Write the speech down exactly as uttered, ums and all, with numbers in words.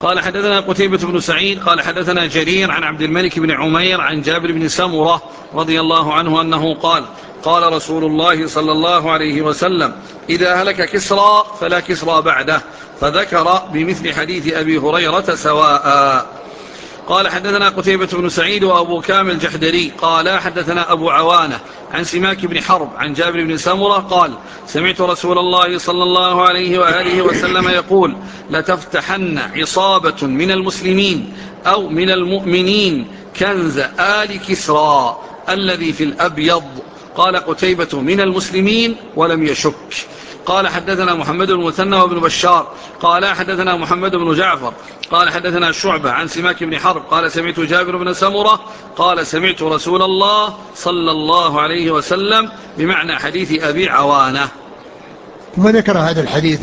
قال حدثنا قتيبة بن سعيد قال حدثنا جرير عن عبد الملك بن عمير عن جابر بن سمرة رضي الله عنه أنه قال قال رسول الله صلى الله عليه وسلم إذا هلك كسرى فلا كسرى بعده، فذكر بمثل حديث أبي هريرة سواء. قال حدثنا قتيبة بن سعيد وأبو كامل الجحدري قال حدثنا أبو عوانة عن سماك بن حرب عن جابر بن سمرة قال سمعت رسول الله صلى الله عليه وآله وسلم يقول لتفتحن عصابة من المسلمين أو من المؤمنين كنز آل كسرى الذي في الأبيض. قال قتيبة من المسلمين ولم يشك. قال حدثنا محمد بن المثنى وابن بشار قال حدثنا محمد بن جعفر قال حدثنا شعبة عن سماك بن حرب قال سمعت جابر بن سمرة قال سمعت رسول الله صلى الله عليه وسلم بمعنى حديث أبي عوانة. ثم ذكر هذا الحديث